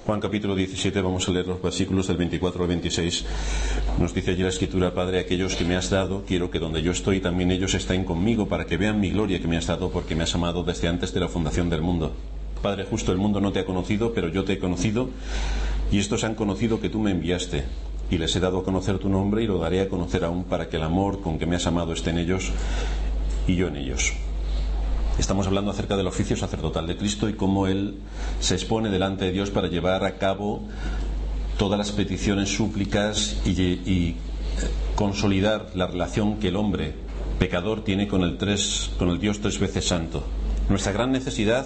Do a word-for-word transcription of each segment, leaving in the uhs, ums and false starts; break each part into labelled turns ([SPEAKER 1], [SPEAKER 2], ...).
[SPEAKER 1] Juan capítulo diecisiete, vamos a leer los versículos del veinticuatro al veintiséis. Nos dice allí la Escritura: Padre, aquellos que me has dado, quiero que donde yo estoy también ellos estén conmigo, para que vean mi gloria que me has dado, porque me has amado desde antes de la fundación del mundo. Padre justo, el mundo no te ha conocido, pero yo te he conocido, y estos han conocido que tú me enviaste, y les he dado a conocer tu nombre, y lo daré a conocer aún, para que el amor con que me has amado esté en ellos y yo en ellos. Estamos hablando acerca del oficio sacerdotal de Cristo y cómo Él se expone delante de Dios para llevar a cabo todas las peticiones, súplicas y, y consolidar la relación que el hombre pecador tiene con el, tres, con el Dios tres veces santo. Nuestra gran necesidad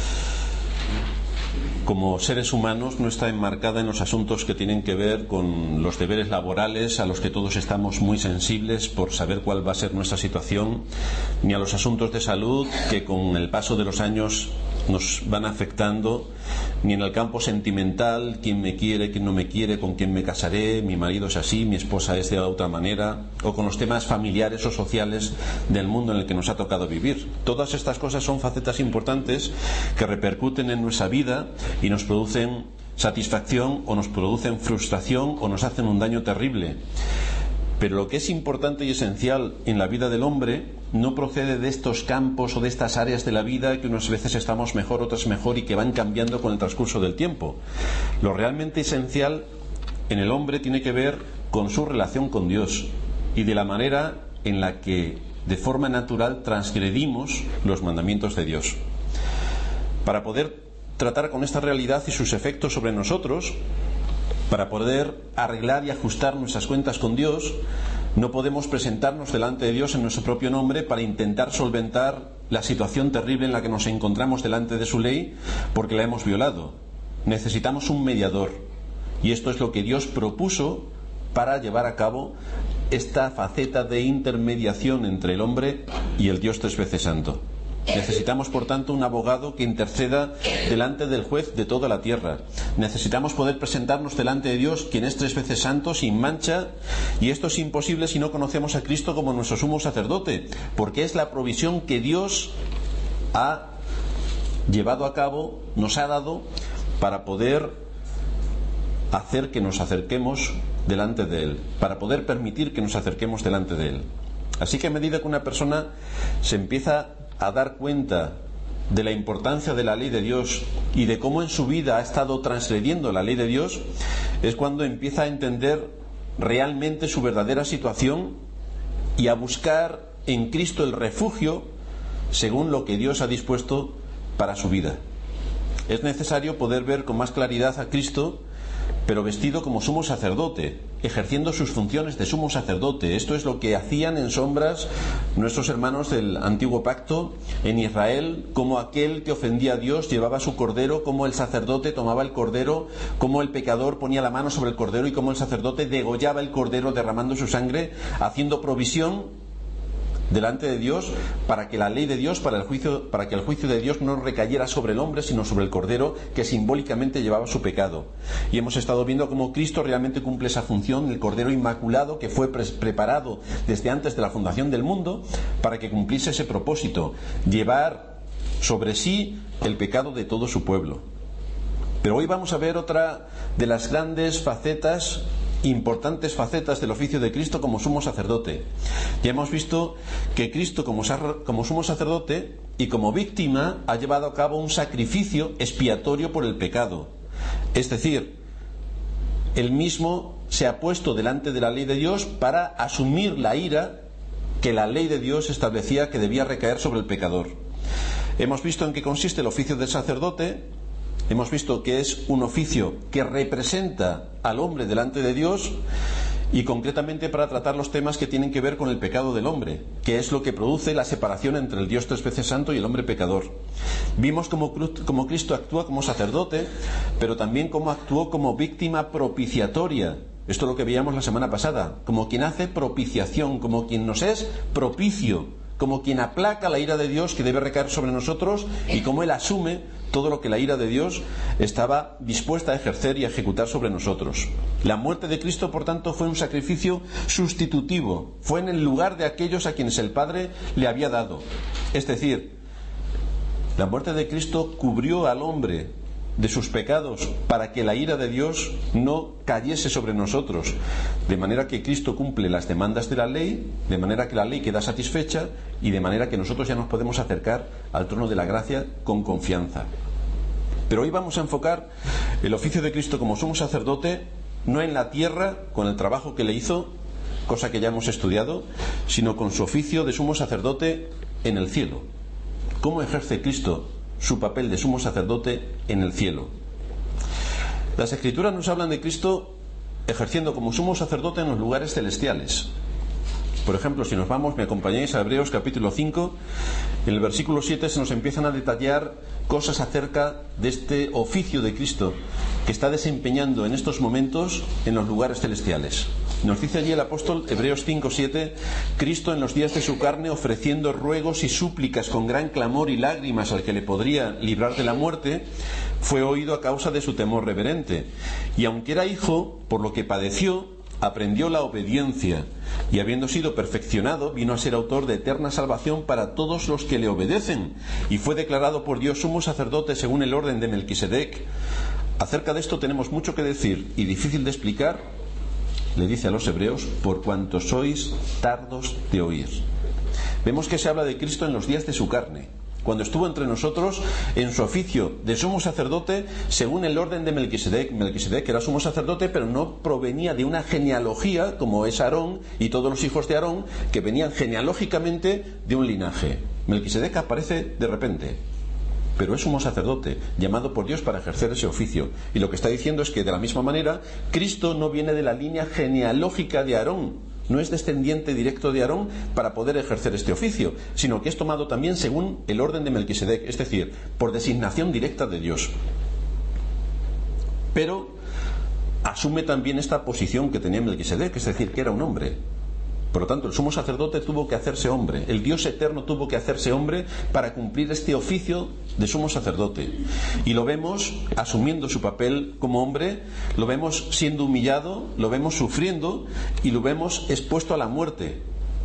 [SPEAKER 1] como seres humanos no está enmarcada en los asuntos que tienen que ver con los deberes laborales, a los que todos estamos muy sensibles por saber cuál va a ser nuestra situación, ni a los asuntos de salud que con el paso de los años nos van afectando, ni en el campo sentimental, quién me quiere, quién no me quiere, con quién me casaré, mi marido es así, mi esposa es de otra manera, o con los temas familiares o sociales del mundo en el que nos ha tocado vivir. Todas estas cosas son facetas importantes que repercuten en nuestra vida y nos producen satisfacción o nos producen frustración o nos hacen un daño terrible. Pero lo que es importante y esencial en la vida del hombre no procede de estos campos o de estas áreas de la vida que unas veces estamos mejor, otras mejor y que van cambiando con el transcurso del tiempo. Lo realmente esencial en el hombre tiene que ver con su relación con Dios y de la manera en la que de forma natural transgredimos los mandamientos de Dios. Para poder tratar con esta realidad y sus efectos sobre nosotros, para poder arreglar y ajustar nuestras cuentas con Dios, no podemos presentarnos delante de Dios en nuestro propio nombre para intentar solventar la situación terrible en la que nos encontramos delante de su ley porque la hemos violado. Necesitamos un mediador, y esto es lo que Dios propuso para llevar a cabo esta faceta de intermediación entre el hombre y el Dios tres veces santo. Necesitamos, por tanto, un abogado que interceda delante del juez de toda la tierra. Necesitamos poder presentarnos delante de Dios, quien es tres veces santo, sin mancha, y esto es imposible si no conocemos a Cristo como nuestro sumo sacerdote, porque es la provisión que Dios ha llevado a cabo, nos ha dado, para poder hacer que nos acerquemos delante de Él, para poder permitir que nos acerquemos delante de Él. Así que a medida que una persona se empieza a dar cuenta de la importancia de la ley de Dios y de cómo en su vida ha estado transgrediendo la ley de Dios, es cuando empieza a entender realmente su verdadera situación y a buscar en Cristo el refugio según lo que Dios ha dispuesto para su vida. Es necesario poder ver con más claridad a Cristo, pero vestido como sumo sacerdote, ejerciendo sus funciones de sumo sacerdote. Esto es lo que hacían en sombras nuestros hermanos del antiguo pacto en Israel, como aquel que ofendía a Dios llevaba su cordero, como el sacerdote tomaba el cordero, como el pecador ponía la mano sobre el cordero y como el sacerdote degollaba el cordero derramando su sangre, haciendo provisión delante de Dios para que la ley de Dios, para el juicio, para que el juicio de Dios no recayera sobre el hombre, sino sobre el cordero que simbólicamente llevaba su pecado. Y hemos estado viendo cómo Cristo realmente cumple esa función, el cordero inmaculado que fue pre- preparado desde antes de la fundación del mundo para que cumpliese ese propósito, llevar sobre sí el pecado de todo su pueblo. Pero hoy vamos a ver otra de las grandes facetas, importantes facetas del oficio de Cristo como sumo sacerdote. Ya hemos visto que Cristo como, como sumo sacerdote y como víctima ha llevado a cabo un sacrificio expiatorio por el pecado. Es decir, Él mismo se ha puesto delante de la ley de Dios para asumir la ira que la ley de Dios establecía que debía recaer sobre el pecador. Hemos visto en qué consiste el oficio del sacerdote. Hemos visto que es un oficio que representa al hombre delante de Dios y concretamente para tratar los temas que tienen que ver con el pecado del hombre, que es lo que produce la separación entre el Dios tres veces santo y el hombre pecador. Vimos cómo, cómo Cristo actúa como sacerdote, pero también cómo actuó como víctima propiciatoria. Esto es lo que veíamos la semana pasada, como quien hace propiciación, como quien nos es propicio, como quien aplaca la ira de Dios que debe recaer sobre nosotros y como Él asume todo lo que la ira de Dios estaba dispuesta a ejercer y a ejecutar sobre nosotros. La muerte de Cristo, por tanto, fue un sacrificio sustitutivo, fue en el lugar de aquellos a quienes el Padre le había dado. Es decir, la muerte de Cristo cubrió al hombre de sus pecados para que la ira de Dios no cayese sobre nosotros, de manera que Cristo cumple las demandas de la ley, de manera que la ley queda satisfecha y de manera que nosotros ya nos podemos acercar al trono de la gracia con confianza. Pero hoy vamos a enfocar el oficio de Cristo como sumo sacerdote no en la tierra con el trabajo que le hizo, cosa que ya hemos estudiado, sino con su oficio de sumo sacerdote en el cielo. ¿Cómo ejerce Cristo su papel de sumo sacerdote en el cielo? Las Escrituras nos hablan de Cristo ejerciendo como sumo sacerdote en los lugares celestiales. Por ejemplo, si nos vamos, me acompañáis a Hebreos capítulo cinco, en el versículo siete se nos empiezan a detallar cosas acerca de este oficio de Cristo que está desempeñando en estos momentos en los lugares celestiales. Nos dice allí el apóstol, Hebreos cinco siete, Cristo en los días de su carne, ofreciendo ruegos y súplicas con gran clamor y lágrimas al que le podría librar de la muerte, fue oído a causa de su temor reverente. Y aunque era hijo, por lo que padeció, aprendió la obediencia, y habiendo sido perfeccionado, vino a ser autor de eterna salvación para todos los que le obedecen, y fue declarado por Dios sumo sacerdote según el orden de Melquisedec. Acerca de esto tenemos mucho que decir y difícil de explicar. Le dice a los hebreos, por cuanto sois tardos de oír. Vemos que se habla de Cristo en los días de su carne, cuando estuvo entre nosotros en su oficio de sumo sacerdote según el orden de Melquisedec. Melquisedec era sumo sacerdote, pero no provenía de una genealogía como es Aarón y todos los hijos de Aarón, que venían genealógicamente de un linaje. Melquisedec aparece de repente, pero es sumo sacerdote, llamado por Dios para ejercer ese oficio. Y lo que está diciendo es que de la misma manera, Cristo no viene de la línea genealógica de Aarón, no es descendiente directo de Aarón para poder ejercer este oficio, sino que es tomado también según el orden de Melquisedec, es decir, por designación directa de Dios. Pero asume también esta posición que tenía Melquisedec, es decir, que era un hombre. Por lo tanto, el sumo sacerdote tuvo que hacerse hombre, el Dios eterno tuvo que hacerse hombre para cumplir este oficio de sumo sacerdote. Y lo vemos asumiendo su papel como hombre, lo vemos siendo humillado, lo vemos sufriendo y lo vemos expuesto a la muerte,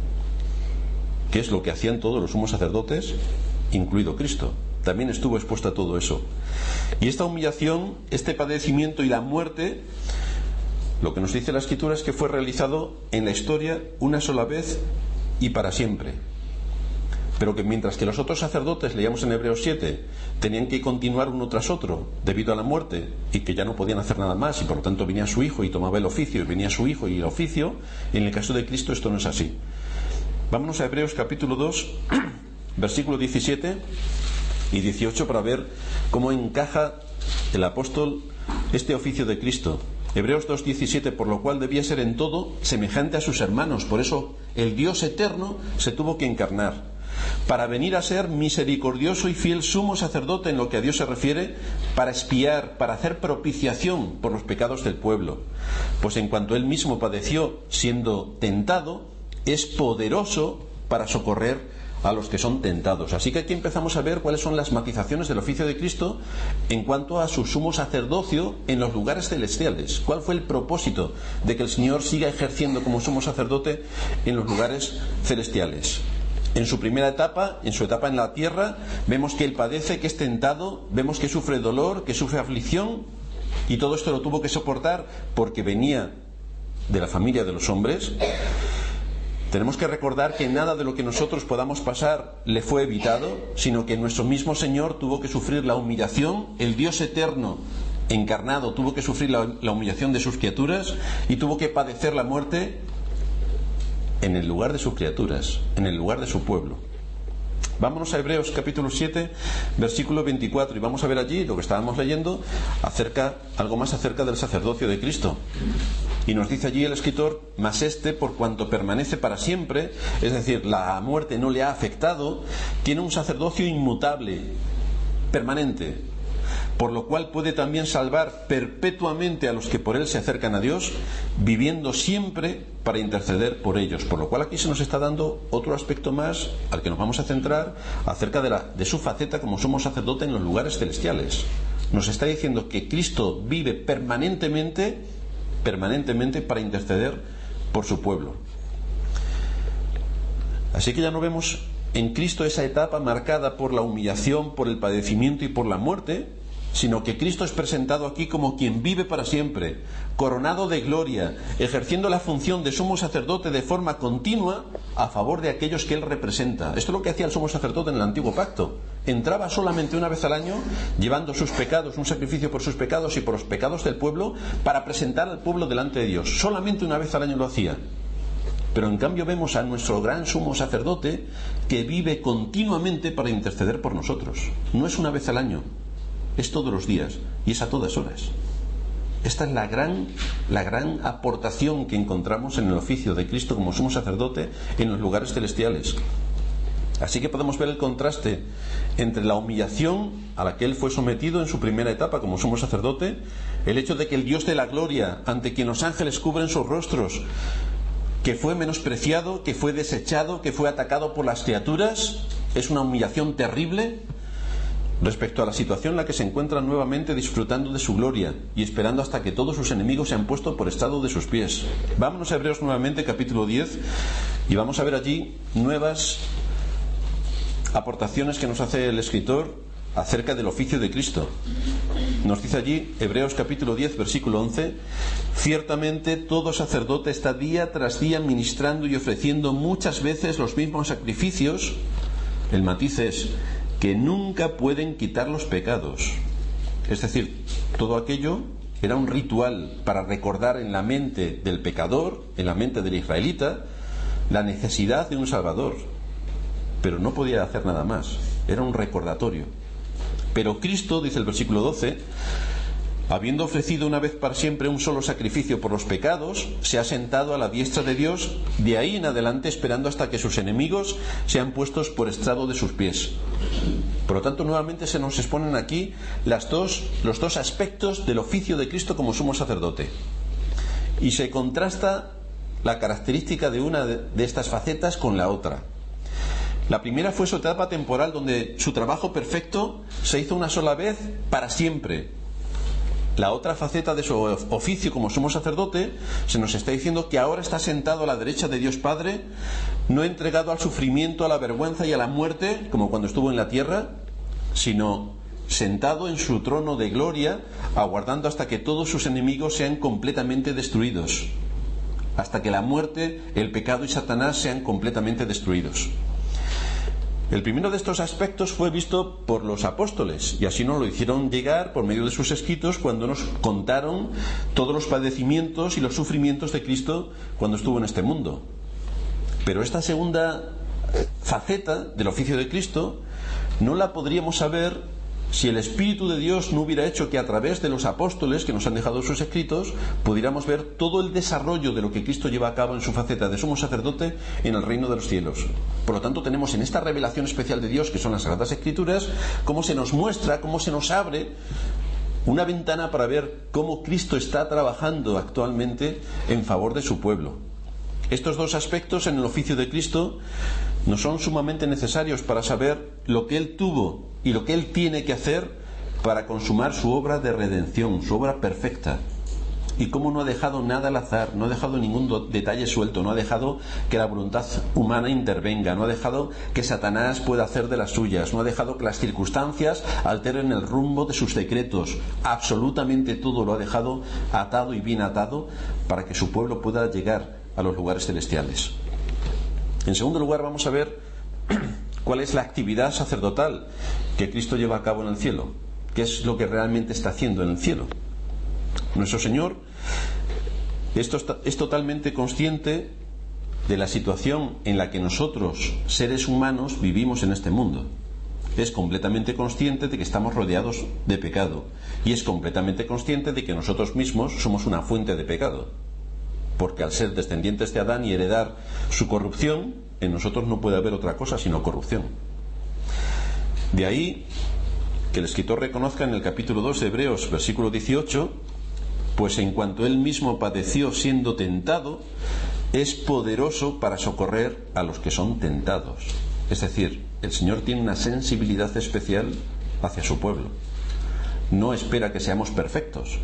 [SPEAKER 1] que es lo que hacían todos los sumos sacerdotes, incluido Cristo. También estuvo expuesto a todo eso. Y esta humillación, este padecimiento y la muerte, lo que nos dice la Escritura es que fue realizado en la historia una sola vez y para siempre. Pero que mientras que los otros sacerdotes, leíamos en Hebreos siete, tenían que continuar uno tras otro debido a la muerte y que ya no podían hacer nada más y por lo tanto venía su hijo y tomaba el oficio y venía su hijo y el oficio, en el caso de Cristo esto no es así. Vámonos a Hebreos capítulo dos, versículo diecisiete y dieciocho para ver cómo encaja el apóstol este oficio de Cristo. Hebreos dos diecisiete, por lo cual debía ser en todo semejante a sus hermanos. Por eso el Dios eterno se tuvo que encarnar, para venir a ser misericordioso y fiel sumo sacerdote en lo que a Dios se refiere, para expiar, para hacer propiciación por los pecados del pueblo. Pues en cuanto él mismo padeció siendo tentado, es poderoso para socorrer a los que son tentados. Así que aquí empezamos a ver cuáles son las matizaciones del oficio de Cristo en cuanto a su sumo sacerdocio en los lugares celestiales. ¿Cuál fue el propósito de que el Señor siga ejerciendo como sumo sacerdote en los lugares celestiales? En su primera etapa, en su etapa en la tierra, vemos que él padece, que es tentado, vemos que sufre dolor, que sufre aflicción, y todo esto lo tuvo que soportar porque venía de la familia de los hombres. Tenemos que recordar que nada de lo que nosotros podamos pasar le fue evitado, sino que nuestro mismo Señor tuvo que sufrir la humillación, el Dios eterno encarnado tuvo que sufrir la, la humillación de sus criaturas y tuvo que padecer la muerte en el lugar de sus criaturas, en el lugar de su pueblo. Vámonos a Hebreos capítulo siete, versículo veinticuatro, y vamos a ver allí lo que estábamos leyendo, acerca, algo más acerca del sacerdocio de Cristo. Y nos dice allí el escritor, mas este, por cuanto permanece para siempre, es decir, la muerte no le ha afectado, tiene un sacerdocio inmutable, permanente, por lo cual puede también salvar perpetuamente a los que por él se acercan a Dios, viviendo siempre para interceder por ellos. Por lo cual aquí se nos está dando otro aspecto más al que nos vamos a centrar acerca de, la, de su faceta como sumo sacerdote en los lugares celestiales. Nos está diciendo que Cristo vive permanentemente permanentemente para interceder por su pueblo. Así que ya no vemos en Cristo esa etapa marcada por la humillación, por el padecimiento y por la muerte, sino que Cristo es presentado aquí como quien vive para siempre, coronado de gloria, ejerciendo la función de sumo sacerdote de forma continua a favor de aquellos que Él representa. Esto es lo que hacía el sumo sacerdote en el antiguo pacto. Entraba solamente una vez al año, llevando sus pecados, un sacrificio por sus pecados y por los pecados del pueblo, para presentar al pueblo delante de Dios. Solamente una vez al año lo hacía. Pero en cambio vemos a nuestro gran sumo sacerdote que vive continuamente para interceder por nosotros. No es una vez al año, es todos los días y es a todas horas. Esta es la gran, la gran aportación que encontramos en el oficio de Cristo como sumo sacerdote en los lugares celestiales. Así que podemos ver el contraste entre la humillación a la que Él fue sometido en su primera etapa como sumo sacerdote, el hecho de que el Dios de la gloria, ante quien los ángeles cubren sus rostros, que fue menospreciado, que fue desechado, que fue atacado por las criaturas, es una humillación terrible respecto a la situación en la que se encuentra nuevamente disfrutando de su gloria y esperando hasta que todos sus enemigos se han puesto por estrado de sus pies. Vámonos a Hebreos nuevamente, capítulo diez, y vamos a ver allí nuevas aportaciones que nos hace el escritor acerca del oficio de Cristo. Nos dice allí, Hebreos capítulo diez, versículo once: ciertamente todo sacerdote está día tras día ministrando y ofreciendo muchas veces los mismos sacrificios. El matiz es que nunca pueden quitar los pecados. Es decir, todo aquello era un ritual para recordar en la mente del pecador, en la mente del israelita, la necesidad de un Salvador. Pero no podía hacer nada más, era un recordatorio. Pero Cristo, dice el versículo doce, habiendo ofrecido una vez para siempre un solo sacrificio por los pecados, se ha sentado a la diestra de Dios, de ahí en adelante esperando hasta que sus enemigos sean puestos por estrado de sus pies. Por lo tanto, nuevamente se nos exponen aquí las dos, los dos aspectos del oficio de Cristo como sumo sacerdote. Y se contrasta la característica de una de estas facetas con la otra. La primera fue su etapa temporal, donde su trabajo perfecto se hizo una sola vez para siempre. La otra faceta de su oficio como sumo sacerdote se nos está diciendo que ahora está sentado a la derecha de Dios Padre, no entregado al sufrimiento, a la vergüenza y a la muerte, como cuando estuvo en la tierra, sino sentado en su trono de gloria, aguardando hasta que todos sus enemigos sean completamente destruidos, hasta que la muerte, el pecado y Satanás sean completamente destruidos. El primero de estos aspectos fue visto por los apóstoles, y así nos lo hicieron llegar por medio de sus escritos cuando nos contaron todos los padecimientos y los sufrimientos de Cristo cuando estuvo en este mundo. Pero esta segunda faceta del oficio de Cristo no la podríamos saber si el Espíritu de Dios no hubiera hecho que a través de los apóstoles que nos han dejado sus escritos pudiéramos ver todo el desarrollo de lo que Cristo lleva a cabo en su faceta de sumo sacerdote en el reino de los cielos. Por lo tanto, tenemos en esta revelación especial de Dios, que son las Sagradas Escrituras, cómo se nos muestra, cómo se nos abre una ventana para ver cómo Cristo está trabajando actualmente en favor de su pueblo. Estos dos aspectos en el oficio de Cristo nos son sumamente necesarios para saber lo que Él tuvo y lo que Él tiene que hacer para consumar su obra de redención, su obra perfecta. Y cómo no ha dejado nada al azar, no ha dejado ningún do- detalle suelto, no ha dejado que la voluntad humana intervenga, no ha dejado que Satanás pueda hacer de las suyas, no ha dejado que las circunstancias alteren el rumbo de sus decretos. Absolutamente todo lo ha dejado atado y bien atado para que su pueblo pueda llegar a los lugares celestiales. En segundo lugar, vamos a ver cuál es la actividad sacerdotal que Cristo lleva a cabo en el cielo, qué es lo que realmente está haciendo en el cielo. Nuestro Señor es, to- es totalmente consciente de la situación en la que nosotros, seres humanos, vivimos en este mundo. Es completamente consciente de que estamos rodeados de pecado y es completamente consciente de que nosotros mismos somos una fuente de pecado, porque al ser descendientes de Adán y heredar su corrupción, en nosotros no puede haber otra cosa sino corrupción. De ahí que el escritor reconozca en el capítulo dos de Hebreos, versículo dieciocho, pues en cuanto él mismo padeció siendo tentado, es poderoso para socorrer a los que son tentados. Es decir, el Señor tiene una sensibilidad especial hacia su pueblo. No espera que seamos perfectos,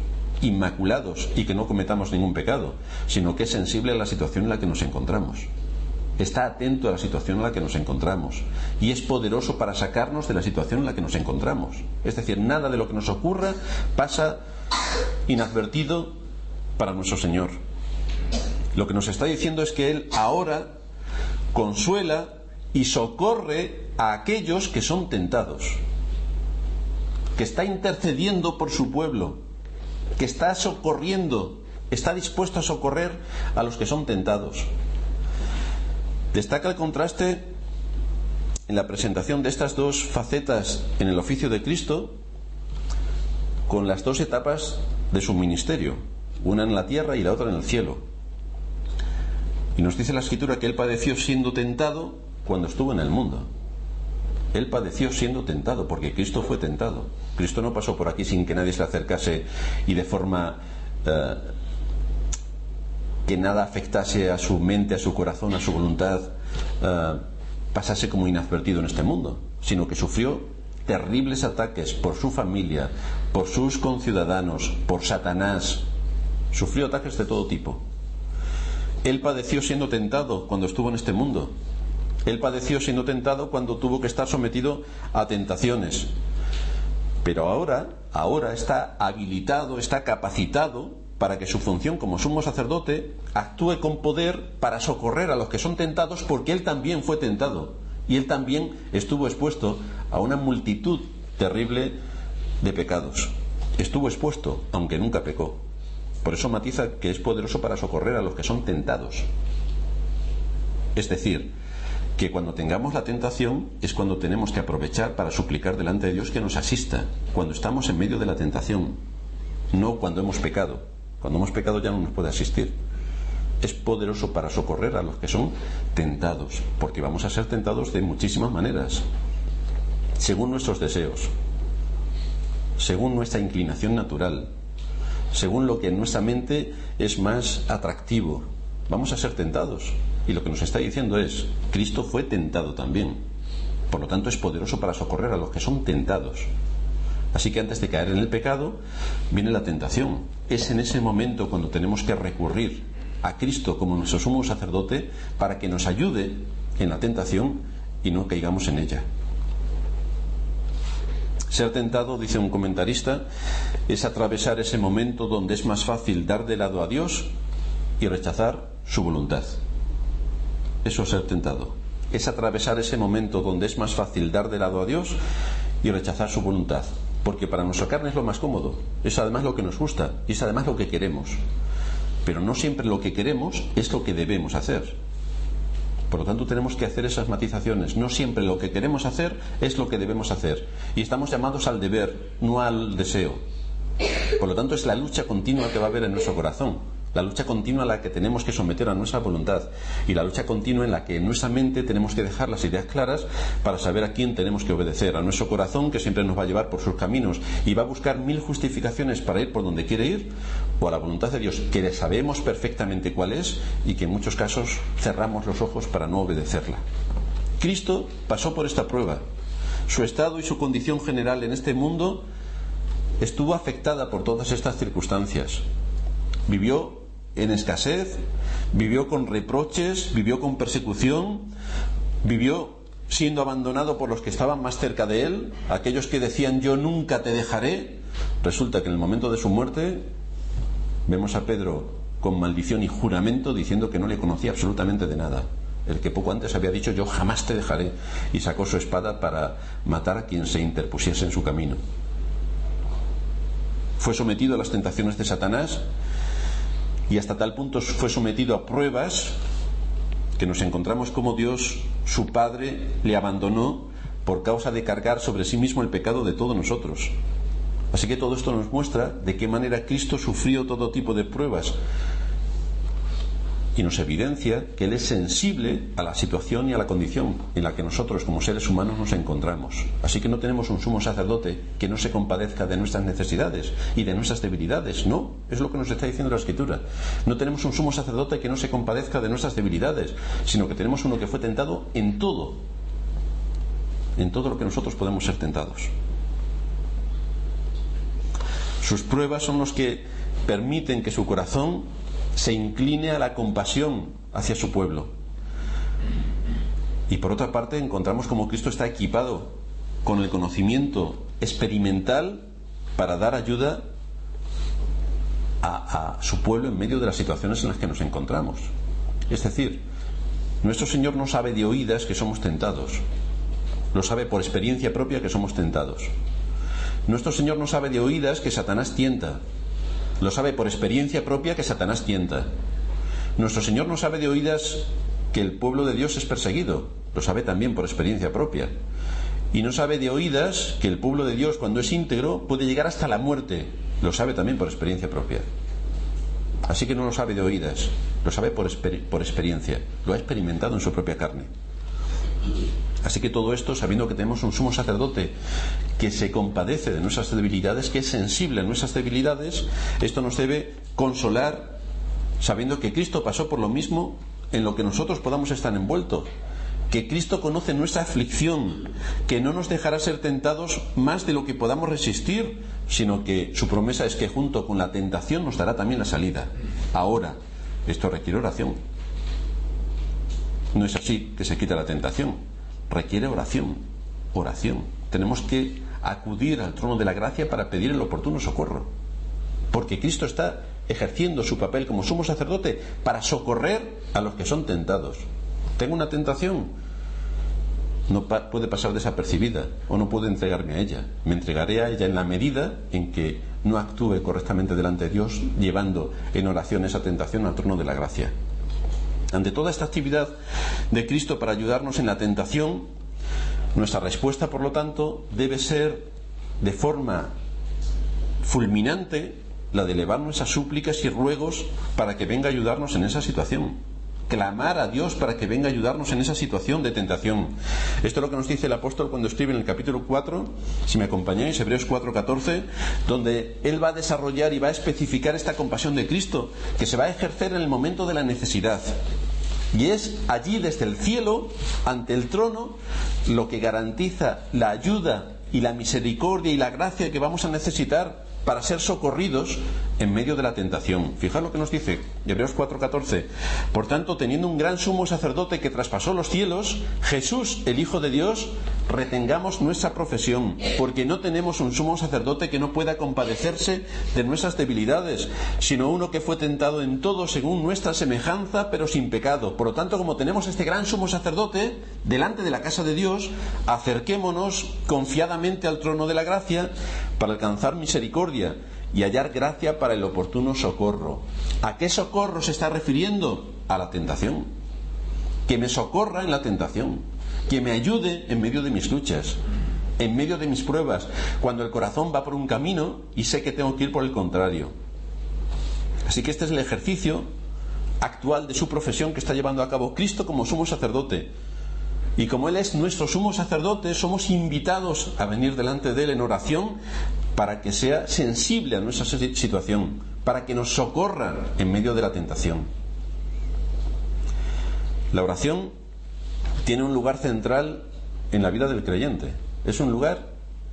[SPEAKER 1] inmaculados y que no cometamos ningún pecado, sino que es sensible a la situación en la que nos encontramos. está atento a la situación en la que nos encontramos y es poderoso para sacarnos de la situación en la que nos encontramos. Es decir, nada de lo que nos ocurra pasa inadvertido para nuestro Señor. Lo que nos está diciendo es que Él ahora consuela y socorre a aquellos que son tentados, que está intercediendo por su pueblo, que está socorriendo, está dispuesto a socorrer a los que son tentados. Destaca el contraste en la presentación de estas dos facetas en el oficio de Cristo con las dos etapas de su ministerio, una en la tierra y la otra en el cielo. Y nos dice la Escritura que Él padeció siendo tentado cuando estuvo en el mundo. Él padeció siendo tentado, porque Cristo fue tentado. Cristo no pasó por aquí sin que nadie se le acercase y de forma eh, que nada afectase a su mente, a su corazón, a su voluntad, eh, pasase como inadvertido en este mundo, sino que sufrió terribles ataques por su familia, por sus conciudadanos, por Satanás. Sufrió ataques de todo tipo. Él padeció siendo tentado cuando estuvo en este mundo. Él padeció siendo tentado cuando tuvo que estar sometido a tentaciones. Pero ahora, ahora está habilitado, está capacitado para que su función como sumo sacerdote actúe con poder para socorrer a los que son tentados, porque Él también fue tentado. Y Él también estuvo expuesto a una multitud terrible de pecados. Estuvo expuesto, aunque nunca pecó. Por eso matiza que es poderoso para socorrer a los que son tentados. Es decir, que cuando tengamos la tentación es cuando tenemos que aprovechar para suplicar delante de Dios que nos asista, cuando estamos en medio de la tentación, no cuando hemos pecado. Cuando hemos pecado ya no nos puede asistir. Es poderoso para socorrer a los que son tentados, porque vamos a ser tentados de muchísimas maneras, según nuestros deseos, según nuestra inclinación natural, según lo que en nuestra mente es más atractivo. Vamos a ser tentados. Y lo que nos está diciendo es, Cristo fue tentado también. Por lo tanto es poderoso para socorrer a los que son tentados. Así que antes de caer en el pecado, viene la tentación. Es en ese momento cuando tenemos que recurrir a Cristo como nuestro sumo sacerdote para que nos ayude en la tentación y no caigamos en ella. Ser tentado, dice un comentarista, es atravesar ese momento donde es más fácil dar de lado a Dios y rechazar su voluntad. Eso es ser tentado. Es atravesar ese momento donde es más fácil dar de lado a Dios y rechazar su voluntad. Porque para nuestra carne es lo más cómodo. Es además lo que nos gusta. Y es además lo que queremos. Pero no siempre lo que queremos es lo que debemos hacer. Por lo tanto tenemos que hacer esas matizaciones. No siempre lo que queremos hacer es lo que debemos hacer. Y estamos llamados al deber, no al deseo. Por lo tanto es la lucha continua que va a haber en nuestro corazón. La lucha continua a la que tenemos que someter a nuestra voluntad. Y la lucha continua en la que en nuestra mente tenemos que dejar las ideas claras para saber a quién tenemos que obedecer. A nuestro corazón, que siempre nos va a llevar por sus caminos y va a buscar mil justificaciones para ir por donde quiere ir, o a la voluntad de Dios, que sabemos perfectamente cuál es y que en muchos casos cerramos los ojos para no obedecerla. Cristo pasó por esta prueba. Su estado y su condición general en este mundo estuvo afectada por todas estas circunstancias. Vivió en escasez, vivió con reproches, vivió con persecución, vivió siendo abandonado por los que estaban más cerca de él, aquellos que decían yo nunca te dejaré. Resulta que en el momento de su muerte vemos a Pedro con maldición y juramento diciendo que no le conocía absolutamente de nada, el que poco antes había dicho yo jamás te dejaré, y sacó su espada para matar a quien se interpusiese en su camino. Fue sometido a las tentaciones de Satanás y hasta tal punto fue sometido a pruebas que nos encontramos como Dios, su Padre, le abandonó por causa de cargar sobre sí mismo el pecado de todos nosotros. Así que todo esto nos muestra de qué manera Cristo sufrió todo tipo de pruebas y nos evidencia que Él es sensible a la situación y a la condición en la que nosotros como seres humanos nos encontramos. Así que no tenemos un sumo sacerdote que no se compadezca de nuestras necesidades y de nuestras debilidades. No, es lo que nos está diciendo la Escritura. No tenemos un sumo sacerdote que no se compadezca de nuestras debilidades, sino que tenemos uno que fue tentado en todo, en todo lo que nosotros podemos ser tentados. Sus pruebas son los que permiten que su corazón se incline a la compasión hacia su pueblo. Y por otra parte encontramos cómo Cristo está equipado con el conocimiento experimental para dar ayuda a, a su pueblo en medio de las situaciones en las que nos encontramos. Es decir, nuestro Señor no sabe de oídas que somos tentados, lo sabe por experiencia propia que somos tentados. Nuestro Señor no sabe de oídas que Satanás tienta, lo sabe por experiencia propia que Satanás tienta. Nuestro Señor no sabe de oídas que el pueblo de Dios es perseguido, lo sabe también por experiencia propia. Y no sabe de oídas que el pueblo de Dios, cuando es íntegro, puede llegar hasta la muerte, lo sabe también por experiencia propia. Así que no lo sabe de oídas, lo sabe por, exper- por experiencia, lo ha experimentado en su propia carne. Así que todo esto, sabiendo que tenemos un sumo sacerdote que se compadece de nuestras debilidades, que es sensible a nuestras debilidades, esto nos debe consolar, sabiendo que Cristo pasó por lo mismo en lo que nosotros podamos estar envueltos, que Cristo conoce nuestra aflicción, que no nos dejará ser tentados más de lo que podamos resistir, sino que su promesa es que junto con la tentación nos dará también la salida. Ahora, esto requiere oración. No es así que se quita la tentación, requiere oración, oración. Tenemos que acudir al trono de la gracia para pedir el oportuno socorro, porque Cristo está ejerciendo su papel como sumo sacerdote para socorrer a los que son tentados. Tengo una tentación, no pa- puede pasar desapercibida, o no puedo entregarme a ella. Me entregaré a ella en la medida en que no actúe correctamente delante de Dios, llevando en oración esa tentación al trono de la gracia. Ante toda esta actividad de Cristo para ayudarnos en la tentación, nuestra respuesta, por lo tanto, debe ser de forma fulminante la de elevar nuestras súplicas y ruegos para que venga a ayudarnos en esa situación. Clamar a Dios para que venga a ayudarnos en esa situación de tentación. Esto es lo que nos dice el apóstol cuando escribe en el capítulo cuatro, si me acompañáis, Hebreos cuatro catorce, donde él va a desarrollar y va a especificar esta compasión de Cristo que se va a ejercer en el momento de la necesidad. Y es allí desde el cielo, ante el trono, lo que garantiza la ayuda y la misericordia y la gracia que vamos a necesitar para ser socorridos en medio de la tentación. Fijad lo que nos dice Hebreos cuatro catorce. Por tanto, teniendo un gran sumo sacerdote que traspasó los cielos, Jesús, el Hijo de Dios, retengamos nuestra profesión, porque no tenemos un sumo sacerdote que no pueda compadecerse de nuestras debilidades, sino uno que fue tentado en todo según nuestra semejanza, pero sin pecado. Por lo tanto, como tenemos este gran sumo sacerdote delante de la casa de Dios, acerquémonos confiadamente al trono de la gracia para alcanzar misericordia y hallar gracia para el oportuno socorro. ¿A qué socorro se está refiriendo? A la tentación. Que me socorra en la tentación, que me ayude en medio de mis luchas, en medio de mis pruebas, cuando el corazón va por un camino y sé que tengo que ir por el contrario. Así que este es el ejercicio actual de su profesión que está llevando a cabo Cristo como sumo sacerdote. Y como Él es nuestro sumo sacerdote, somos invitados a venir delante de Él en oración para que sea sensible a nuestra situación, para que nos socorra en medio de la tentación. La oración tiene un lugar central en la vida del creyente. Es un lugar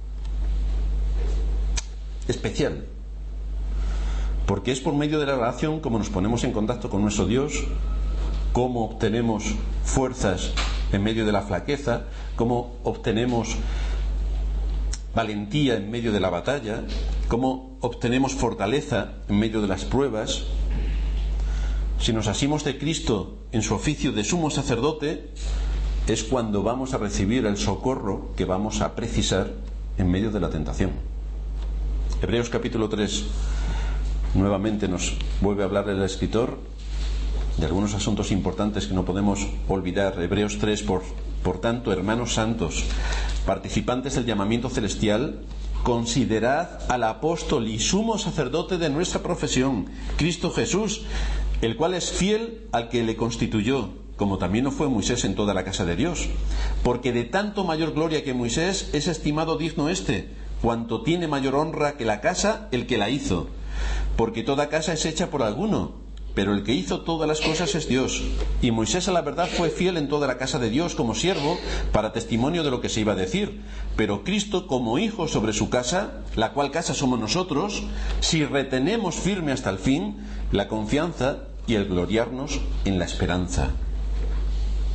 [SPEAKER 1] especial, porque es por medio de la oración como nos ponemos en contacto con nuestro Dios, cómo obtenemos fuerzas en medio de la flaqueza, cómo obtenemos valentía en medio de la batalla, cómo obtenemos fortaleza en medio de las pruebas. Si nos asimos de Cristo en su oficio de sumo sacerdote, es cuando vamos a recibir el socorro que vamos a precisar en medio de la tentación. Hebreos capítulo tres nuevamente nos vuelve a hablar el escritor de algunos asuntos importantes que no podemos olvidar. Hebreos tres, por, por tanto, hermanos santos, participantes del llamamiento celestial, considerad al apóstol y sumo sacerdote de nuestra profesión, Cristo Jesús, el cual es fiel al que le constituyó, como también lo fue Moisés en toda la casa de Dios. Porque de tanto mayor gloria que Moisés es estimado digno éste, cuanto tiene mayor honra que la casa el que la hizo. Porque toda casa es hecha por alguno, pero el que hizo todas las cosas es Dios. Y Moisés a la verdad fue fiel en toda la casa de Dios como siervo, para testimonio de lo que se iba a decir. Pero Cristo como hijo sobre su casa, la cual casa somos nosotros, si retenemos firme hasta el fin la confianza y el gloriarnos en la esperanza.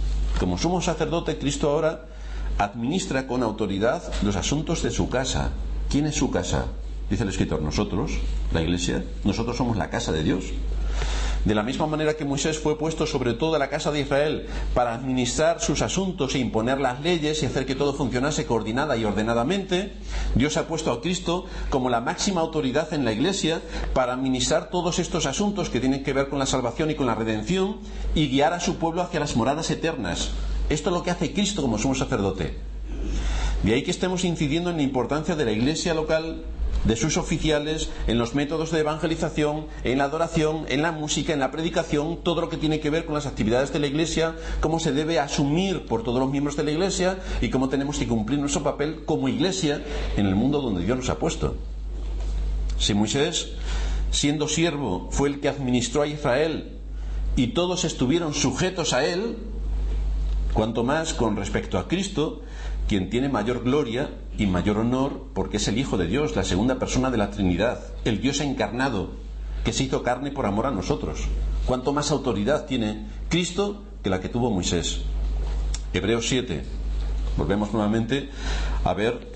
[SPEAKER 1] Como sumo sacerdote, Cristo ahora administra con autoridad los asuntos de su casa. ¿Quién es su casa? Dice el escritor, nosotros, la Iglesia, nosotros somos la casa de Dios. De la misma manera que Moisés fue puesto sobre toda la casa de Israel para administrar sus asuntos e imponer las leyes y hacer que todo funcionase coordinada y ordenadamente, Dios ha puesto a Cristo como la máxima autoridad en la Iglesia para administrar todos estos asuntos que tienen que ver con la salvación y con la redención y guiar a su pueblo hacia las moradas eternas. Esto es lo que hace Cristo como sumo sacerdote. De ahí que estemos incidiendo en la importancia de la Iglesia local, de sus oficiales, en los métodos de evangelización, en la adoración, en la música, en la predicación, todo lo que tiene que ver con las actividades de la Iglesia, cómo se debe asumir por todos los miembros de la Iglesia y cómo tenemos que cumplir nuestro papel como Iglesia en el mundo donde Dios nos ha puesto. Si Moisés, siendo siervo, fue el que administró a Israel y todos estuvieron sujetos a él, cuanto más con respecto a Cristo, quien tiene mayor gloria y mayor honor porque es el Hijo de Dios, la segunda persona de la Trinidad, el Dios encarnado que se hizo carne por amor a nosotros. Cuánto más autoridad tiene Cristo que la que tuvo Moisés. Hebreos siete. Volvemos nuevamente a ver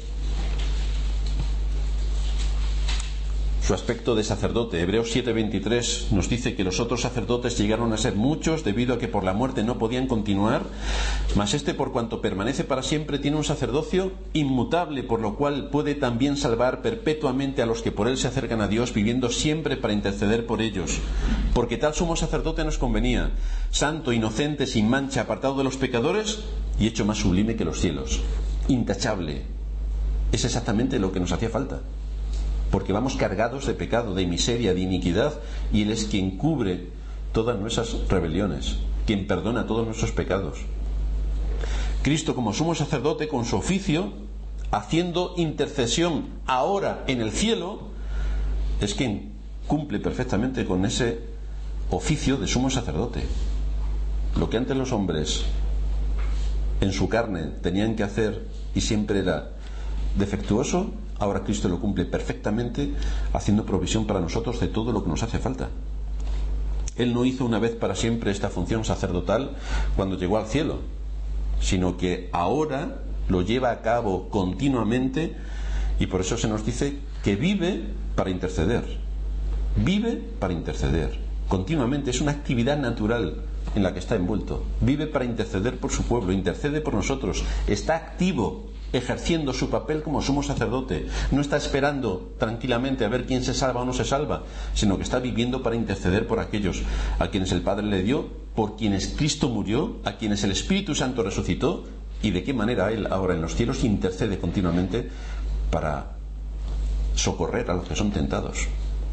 [SPEAKER 1] su aspecto de sacerdote. Hebreos siete veintitrés nos dice que los otros sacerdotes llegaron a ser muchos debido a que por la muerte no podían continuar, mas este, por cuanto permanece para siempre, tiene un sacerdocio inmutable, por lo cual puede también salvar perpetuamente a los que por él se acercan a Dios, viviendo siempre para interceder por ellos. Porque tal sumo sacerdote nos convenía, santo, inocente, sin mancha, apartado de los pecadores y hecho más sublime que los cielos, intachable. Es exactamente lo que nos hacía falta, porque vamos cargados de pecado, de miseria, de iniquidad, y Él es quien cubre todas nuestras rebeliones, quien perdona todos nuestros pecados. Cristo, como sumo sacerdote, con su oficio, haciendo intercesión ahora en el cielo, es quien cumple perfectamente con ese oficio de sumo sacerdote. Lo que antes los hombres en su carne tenían que hacer y siempre era defectuoso, ahora Cristo lo cumple perfectamente, haciendo provisión para nosotros de todo lo que nos hace falta. Él no hizo una vez para siempre esta función sacerdotal cuando llegó al cielo, sino que ahora lo lleva a cabo continuamente, y por eso se nos dice que vive para interceder. Vive para interceder continuamente, es una actividad natural en la que está envuelto. Vive para interceder por su pueblo, intercede por nosotros, está activo ejerciendo su papel como sumo sacerdote. No está esperando tranquilamente a ver quién se salva o no se salva, sino que está viviendo para interceder por aquellos a quienes el Padre le dio, por quienes Cristo murió, a quienes el Espíritu Santo resucitó, y de qué manera Él ahora en los cielos intercede continuamente para socorrer a los que son tentados.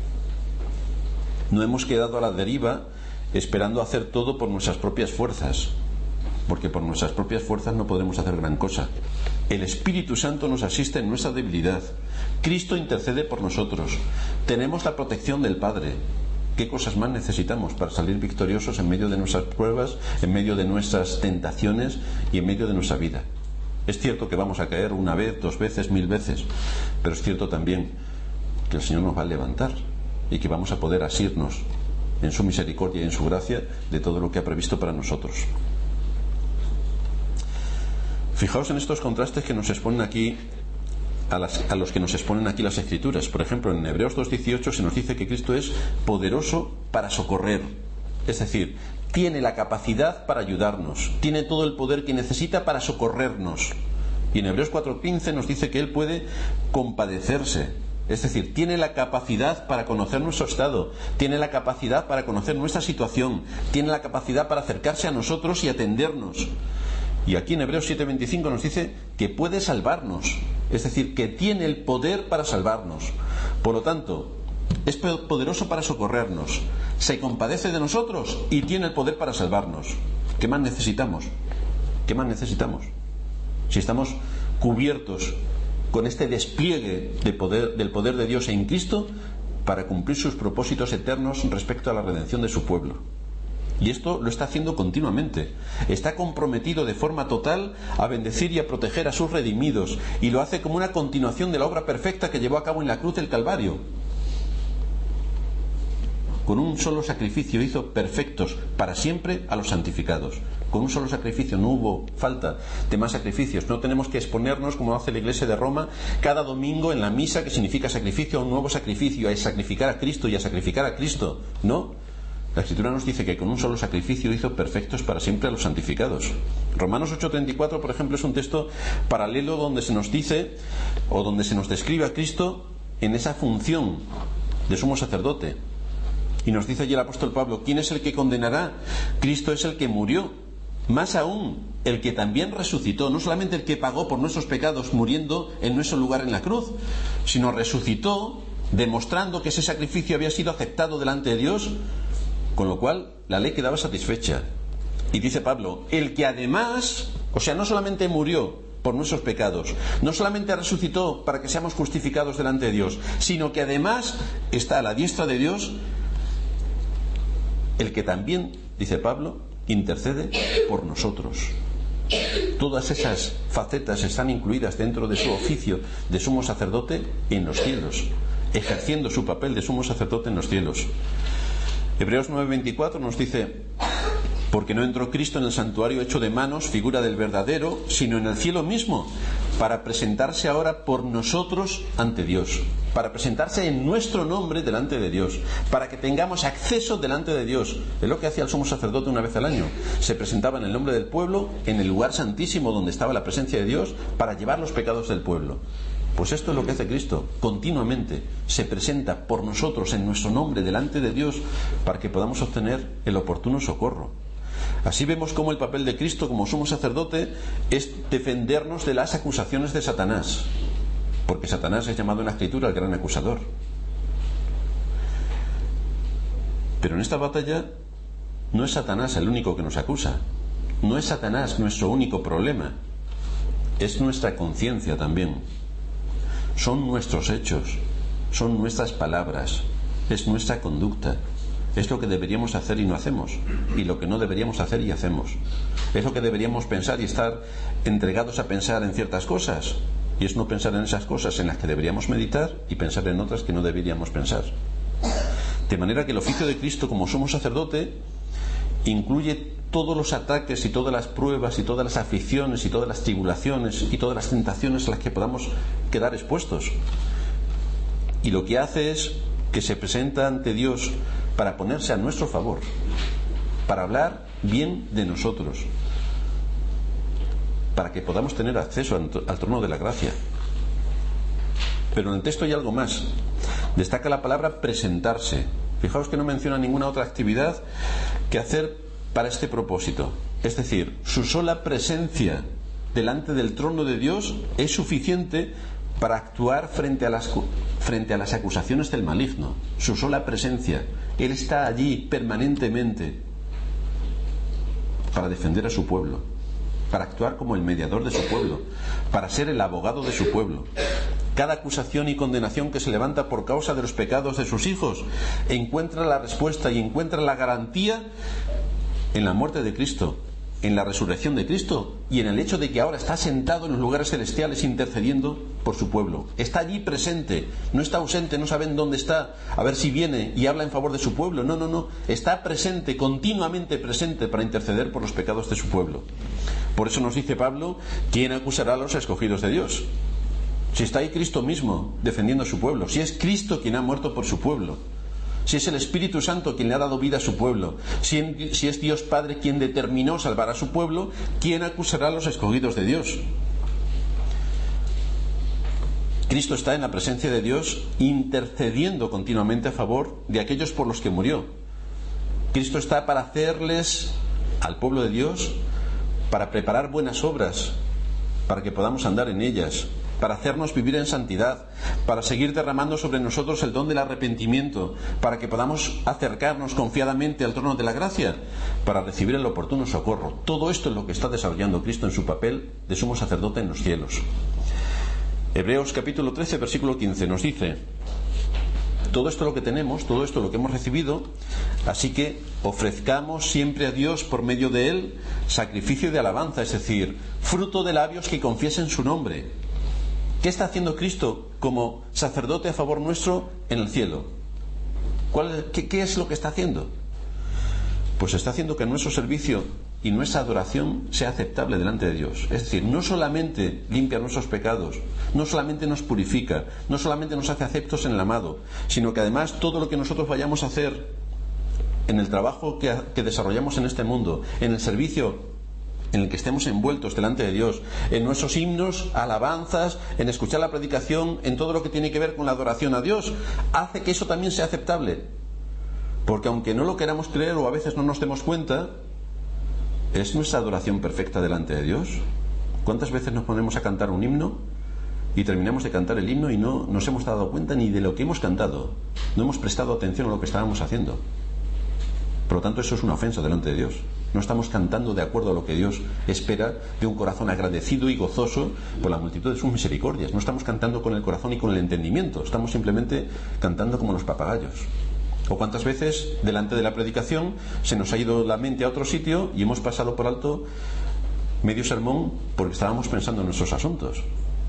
[SPEAKER 1] No hemos quedado a la deriva esperando hacer todo por nuestras propias fuerzas, porque por nuestras propias fuerzas no podremos hacer gran cosa. El Espíritu Santo nos asiste en nuestra debilidad. Cristo intercede por nosotros. Tenemos la protección del Padre. ¿Qué cosas más necesitamos para salir victoriosos en medio de nuestras pruebas, en medio de nuestras tentaciones y en medio de nuestra vida? Es cierto que vamos a caer una vez, dos veces, mil veces, pero es cierto también que el Señor nos va a levantar y que vamos a poder asirnos en su misericordia y en su gracia de todo lo que ha previsto para nosotros. Fijaos en estos contrastes que nos exponen aquí a, las, a los que nos exponen aquí las Escrituras. Por ejemplo, en Hebreos dos dieciocho se nos dice que Cristo es poderoso para socorrer, es decir, tiene la capacidad para ayudarnos, tiene todo el poder que necesita para socorrernos. Y en Hebreos cuatro quince nos dice que Él puede compadecerse, es decir, tiene la capacidad para conocer nuestro estado, tiene la capacidad para conocer nuestra situación, tiene la capacidad para acercarse a nosotros y atendernos. Y aquí en Hebreos siete veinticinco nos dice que puede salvarnos, es decir, que tiene el poder para salvarnos. Por lo tanto, es poderoso para socorrernos, se compadece de nosotros y tiene el poder para salvarnos. ¿Qué más necesitamos? ¿Qué más necesitamos? Si estamos cubiertos con este despliegue de poder, del poder de Dios en Cristo para cumplir sus propósitos eternos respecto a la redención de su pueblo. Y esto lo está haciendo continuamente. Está comprometido de forma total a bendecir y a proteger a sus redimidos, y lo hace como una continuación de la obra perfecta que llevó a cabo en la cruz del Calvario. Con un solo sacrificio hizo perfectos para siempre a los santificados. Con un solo sacrificio, no hubo falta de más sacrificios. No tenemos que exponernos, como hace la Iglesia de Roma, cada domingo en la misa, que significa sacrificio, a un nuevo sacrificio, a sacrificar a Cristo y a sacrificar a Cristo. No. La Escritura nos dice que con un solo sacrificio hizo perfectos para siempre a los santificados. Romanos ocho treinta y cuatro, por ejemplo, es un texto paralelo donde se nos dice, o donde se nos describe a Cristo en esa función de sumo sacerdote. Y nos dice allí el apóstol Pablo: ¿quién es el que condenará? Cristo es el que murió, más aún el que también resucitó, no solamente el que pagó por nuestros pecados muriendo en nuestro lugar en la cruz, sino resucitó, demostrando que ese sacrificio había sido aceptado delante de Dios, con lo cual la ley quedaba satisfecha. Y dice Pablo: el que además, o sea, no solamente murió por nuestros pecados, no solamente resucitó para que seamos justificados delante de Dios, sino que además está a la diestra de Dios, el que también, dice Pablo, intercede por nosotros. Todas esas facetas están incluidas dentro de su oficio de sumo sacerdote en los cielos, ejerciendo su papel de sumo sacerdote en los cielos. Hebreos nueve veinticuatro nos dice: porque no entró Cristo en el santuario hecho de manos, figura del verdadero, sino en el cielo mismo, para presentarse ahora por nosotros ante Dios, para presentarse en nuestro nombre delante de Dios, para que tengamos acceso delante de Dios. Es lo que hacía el sumo sacerdote una vez al año. Se presentaba en el nombre del pueblo, en el lugar santísimo donde estaba la presencia de Dios, para llevar los pecados del pueblo. Pues esto es lo que hace Cristo. Continuamente se presenta por nosotros en nuestro nombre delante de Dios, para que podamos obtener el oportuno socorro. Así vemos cómo el papel de Cristo como sumo sacerdote es defendernos de las acusaciones de Satanás, porque Satanás es llamado en la Escritura el gran acusador. Pero en esta batalla no es Satanás el único que nos acusa, no es Satanás nuestro único problema, es nuestra conciencia también, son nuestros hechos, son nuestras palabras, es nuestra conducta. Es lo que deberíamos hacer y no hacemos, y lo que no deberíamos hacer y hacemos. Es lo que deberíamos pensar y estar entregados a pensar en ciertas cosas, y es no pensar en esas cosas en las que deberíamos meditar y pensar en otras que no deberíamos pensar. De manera que el oficio de Cristo como sumo sacerdote incluye todos los ataques y todas las pruebas y todas las aflicciones y todas las tribulaciones y todas las tentaciones a las que podamos quedar expuestos. Y lo que hace es que se presenta ante Dios para ponerse a nuestro favor, para hablar bien de nosotros, para que podamos tener acceso al trono de la gracia. Pero en el texto hay algo más. Destaca la palabra presentarse. Fijaos que no menciona ninguna otra actividad que hacer para este propósito. Es decir, su sola presencia delante del trono de Dios es suficiente para actuar frente a las, frente a las acusaciones del maligno. Su sola presencia. Él está allí permanentemente para defender a su pueblo, para actuar como el mediador de su pueblo, para ser el abogado de su pueblo. Cada acusación y condenación que se levanta por causa de los pecados de sus hijos encuentra la respuesta y encuentra la garantía en la muerte de Cristo, en la resurrección de Cristo y en el hecho de que ahora está sentado en los lugares celestiales intercediendo por su pueblo. Está allí presente, no está ausente, no saben dónde está, a ver si viene y habla en favor de su pueblo. No, no, no, está presente, continuamente presente para interceder por los pecados de su pueblo. Por eso nos dice Pablo: ¿quién acusará a los escogidos de Dios? Si está ahí Cristo mismo defendiendo a su pueblo, si es Cristo quien ha muerto por su pueblo, si es el Espíritu Santo quien le ha dado vida a su pueblo, si, si es Dios Padre quien determinó salvar a su pueblo, ¿quién acusará a los escogidos de Dios? Cristo está en la presencia de Dios intercediendo continuamente a favor de aquellos por los que murió. Cristo está para hacerles al pueblo de Dios, para preparar buenas obras, para que podamos andar en ellas, para hacernos vivir en santidad, para seguir derramando sobre nosotros el don del arrepentimiento, para que podamos acercarnos confiadamente al trono de la gracia, para recibir el oportuno socorro. Todo esto es lo que está desarrollando Cristo en su papel de sumo sacerdote en los cielos. Hebreos capítulo trece, versículo quince nos dice: todo esto lo que tenemos, todo esto lo que hemos recibido, así que ofrezcamos siempre a Dios por medio de Él sacrificio de alabanza, es decir, fruto de labios que confiesen su nombre. ¿Qué está haciendo Cristo como sacerdote a favor nuestro en el cielo? ¿Cuál, qué, ¿Qué es lo que está haciendo? Pues está haciendo que nuestro servicio y nuestra adoración sea aceptable delante de Dios. Es decir, no solamente limpia nuestros pecados, no solamente nos purifica, no solamente nos hace aceptos en el amado, sino que además todo lo que nosotros vayamos a hacer en el trabajo que, que desarrollamos en este mundo, en el servicio en el que estemos envueltos delante de Dios, en nuestros himnos, alabanzas, en escuchar la predicación, en todo lo que tiene que ver con la adoración a Dios, hace que eso también sea aceptable. Porque aunque no lo queramos creer o a veces no nos demos cuenta, ¿es nuestra adoración perfecta delante de Dios? ¿Cuántas veces nos ponemos a cantar un himno y terminamos de cantar el himno y no nos hemos dado cuenta ni de lo que hemos cantado? No hemos prestado atención a lo que estábamos haciendo. Por lo tanto, eso es una ofensa delante de Dios. No estamos cantando de acuerdo a lo que Dios espera de un corazón agradecido y gozoso por la multitud de sus misericordias. No estamos cantando con el corazón y con el entendimiento. Estamos simplemente cantando como los papagayos. O cuántas veces delante de la predicación se nos ha ido la mente a otro sitio y hemos pasado por alto medio sermón porque estábamos pensando en nuestros asuntos.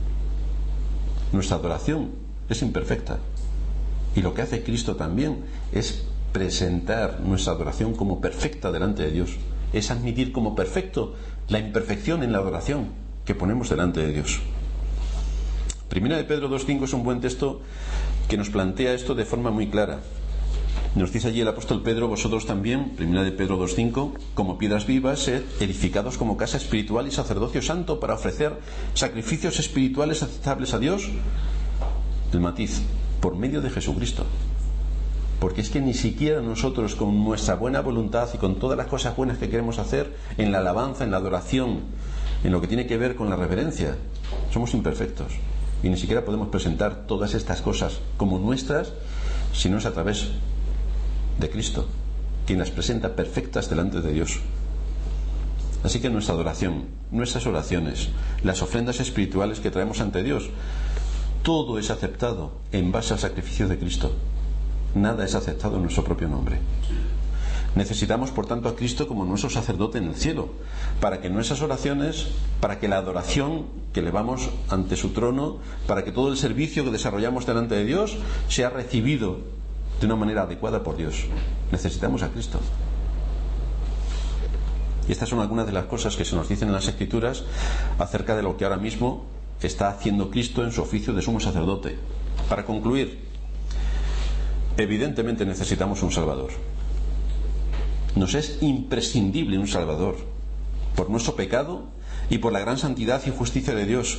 [SPEAKER 1] Nuestra adoración es imperfecta, y lo que hace Cristo también es presentar nuestra adoración como perfecta delante de Dios, es admitir como perfecto la imperfección en la adoración que ponemos delante de Dios. Primera de Pedro dos cinco es un buen texto que nos plantea esto de forma muy clara. Nos dice allí el apóstol Pedro: vosotros también, primera de Pedro dos cinco, como piedras vivas, sed edificados como casa espiritual y sacerdocio santo para ofrecer sacrificios espirituales aceptables a Dios. El matiz: por medio de Jesucristo. Porque es que ni siquiera nosotros, con nuestra buena voluntad y con todas las cosas buenas que queremos hacer en la alabanza, en la adoración, en lo que tiene que ver con la reverencia, somos imperfectos y ni siquiera podemos presentar todas estas cosas como nuestras si no es a través de Cristo, quien las presenta perfectas delante de Dios. Así que nuestra adoración, nuestras oraciones, las ofrendas espirituales que traemos ante Dios, todo es aceptado en base al sacrificio de Cristo. Nada es aceptado en nuestro propio nombre. Necesitamos, por tanto, a Cristo como nuestro sacerdote en el cielo, para que nuestras oraciones, para que la adoración que elevamos ante su trono, para que todo el servicio que desarrollamos delante de Dios sea recibido de una manera adecuada por Dios. Necesitamos a Cristo. Y estas son algunas de las cosas que se nos dicen en las Escrituras acerca de lo que ahora mismo está haciendo Cristo en su oficio de sumo sacerdote. Para concluir, evidentemente necesitamos un Salvador. Nos es imprescindible un Salvador, por nuestro pecado y por la gran santidad y justicia de Dios.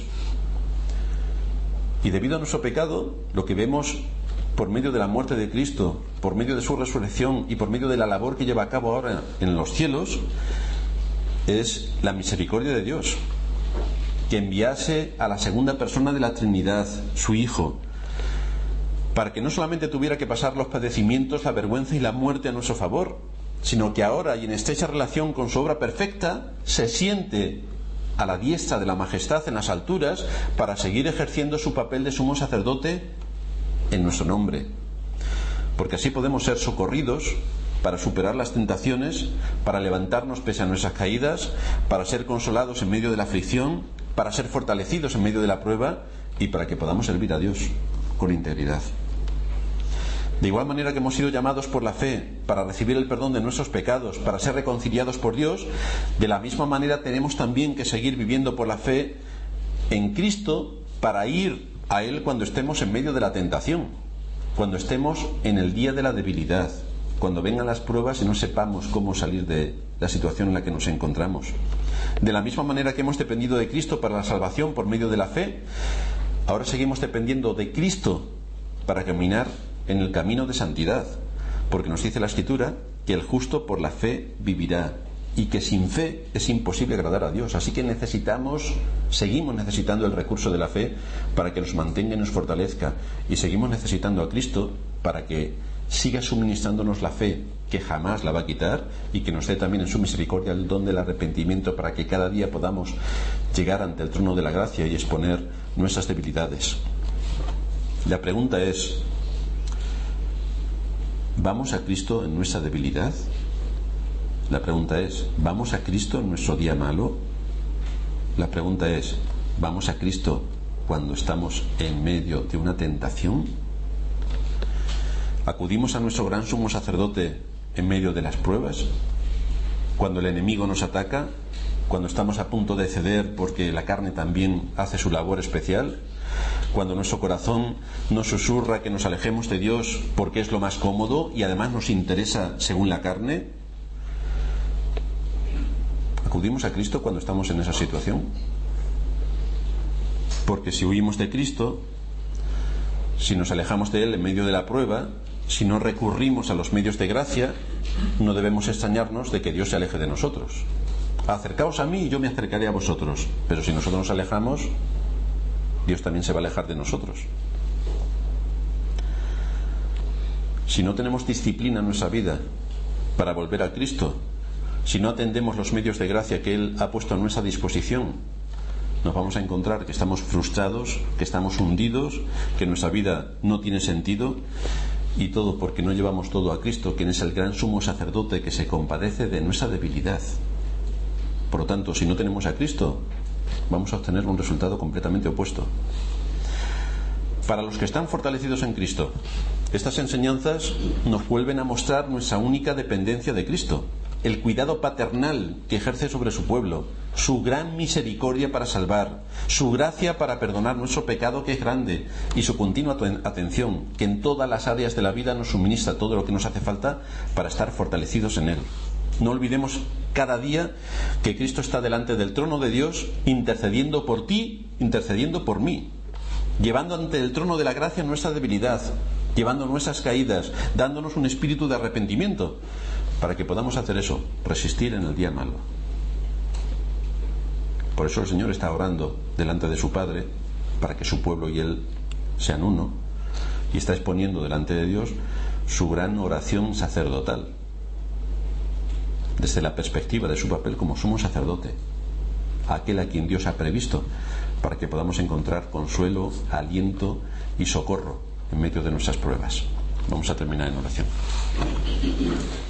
[SPEAKER 1] Y debido a nuestro pecado, lo que vemos por medio de la muerte de Cristo, por medio de su resurrección y por medio de la labor que lleva a cabo ahora en los cielos, es la misericordia de Dios, que enviase a la segunda persona de la Trinidad, su Hijo, para que no solamente tuviera que pasar los padecimientos, la vergüenza y la muerte a nuestro favor, sino que ahora, y en estrecha relación con su obra perfecta, se siente a la diestra de la majestad en las alturas para seguir ejerciendo su papel de sumo sacerdote en nuestro nombre, porque así podemos ser socorridos para superar las tentaciones, para levantarnos pese a nuestras caídas, para ser consolados en medio de la aflicción, para ser fortalecidos en medio de la prueba y para que podamos servir a Dios con integridad. De igual manera que hemos sido llamados por la fe para recibir el perdón de nuestros pecados, para ser reconciliados por Dios, de la misma manera tenemos también que seguir viviendo por la fe en Cristo para ir a Él cuando estemos en medio de la tentación, cuando estemos en el día de la debilidad, cuando vengan las pruebas y no sepamos cómo salir de la situación en la que nos encontramos. De la misma manera que hemos dependido de Cristo para la salvación por medio de la fe, ahora seguimos dependiendo de Cristo para caminar en el camino de santidad, porque nos dice la Escritura que el justo por la fe vivirá, y que sin fe es imposible agradar a Dios. Así que necesitamos, seguimos necesitando el recurso de la fe para que nos mantenga y nos fortalezca, y seguimos necesitando a Cristo para que siga suministrándonos la fe, que jamás la va a quitar, y que nos dé también en su misericordia el don del arrepentimiento para que cada día podamos llegar ante el trono de la gracia y exponer nuestras debilidades. La pregunta es: ¿vamos a Cristo en nuestra debilidad? La pregunta es: ¿vamos a Cristo en nuestro día malo? La pregunta es: ¿vamos a Cristo cuando estamos en medio de una tentación? Acudimos a nuestro gran sumo sacerdote en medio de las pruebas, cuando el enemigo nos ataca, cuando estamos a punto de ceder porque la carne también hace su labor especial, cuando nuestro corazón nos susurra que nos alejemos de Dios porque es lo más cómodo y además nos interesa según la carne. ¿Acudimos a Cristo cuando estamos en esa situación? Porque si huimos de Cristo, si nos alejamos de Él en medio de la prueba, si no recurrimos a los medios de gracia, no debemos extrañarnos de que Dios se aleje de nosotros. Acercaos a mí y yo me acercaré a vosotros. Pero si nosotros nos alejamos, Dios también se va a alejar de nosotros. Si no tenemos disciplina en nuestra vida para volver a Cristo, si no atendemos los medios de gracia que Él ha puesto a nuestra disposición, nos vamos a encontrar que estamos frustrados, que estamos hundidos, que nuestra vida no tiene sentido, y todo porque no llevamos todo a Cristo, quien es el gran sumo sacerdote que se compadece de nuestra debilidad. Por lo tanto, si no tenemos a Cristo, vamos a obtener un resultado completamente opuesto. Para los que están fortalecidos en Cristo, estas enseñanzas nos vuelven a mostrar nuestra única dependencia de Cristo, el cuidado paternal que ejerce sobre su pueblo, su gran misericordia para salvar, su gracia para perdonar nuestro pecado que es grande y su continua atención que en todas las áreas de la vida nos suministra todo lo que nos hace falta para estar fortalecidos en Él. No olvidemos cada día que Cristo está delante del trono de Dios intercediendo por ti, intercediendo por mí, llevando ante el trono de la gracia nuestra debilidad, llevando nuestras caídas, dándonos un espíritu de arrepentimiento para que podamos hacer eso, resistir en el día malo. Por eso el Señor está orando delante de su Padre para que su pueblo y Él sean uno, y está exponiendo delante de Dios su gran oración sacerdotal desde la perspectiva de su papel como sumo sacerdote, aquel a quien Dios ha previsto para que podamos encontrar consuelo, aliento y socorro en medio de nuestras pruebas. Vamos a terminar en oración.